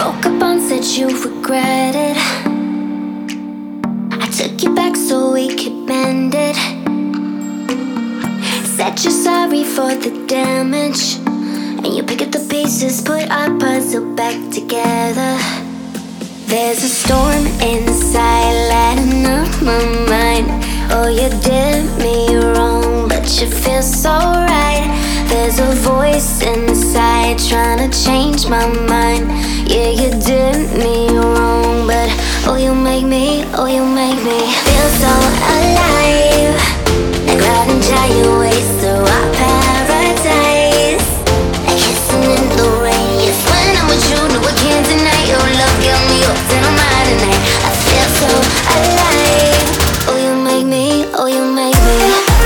Woke up and said you regret it. I took you back so we could mend it. Said you're sorry for the damage, and you pick up the pieces, put our puzzle back together. There's a storm inside, lighting up my mind. Oh, you did me wrong, but you feel so right. There's a voice inside trying to change my mind. Yeah, you did me wrong, but oh, you make me feel so alive. Like riding giant waves through our paradise. Like kissing in the rain. Yes, when I'm with you, no, I can't deny your love. Got me up in my mind tonight. I feel so alive. Oh, you make me, oh, you make me.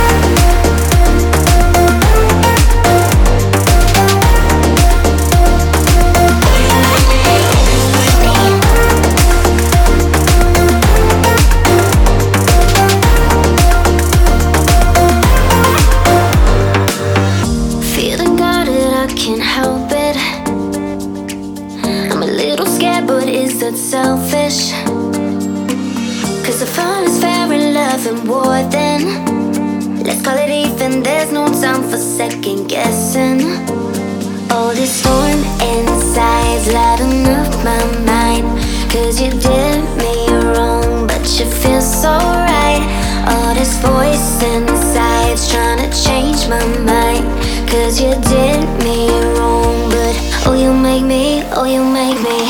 Selfish, 'cause the fun is fair in love and war. Then let's call it even. There's no time for second guessing. Oh, this storm inside's lighting up my mind. 'Cause you did me wrong, but you feel so right. Oh, this voice inside's trying to change my mind. 'Cause you did me wrong, but oh, you make me, oh, you make me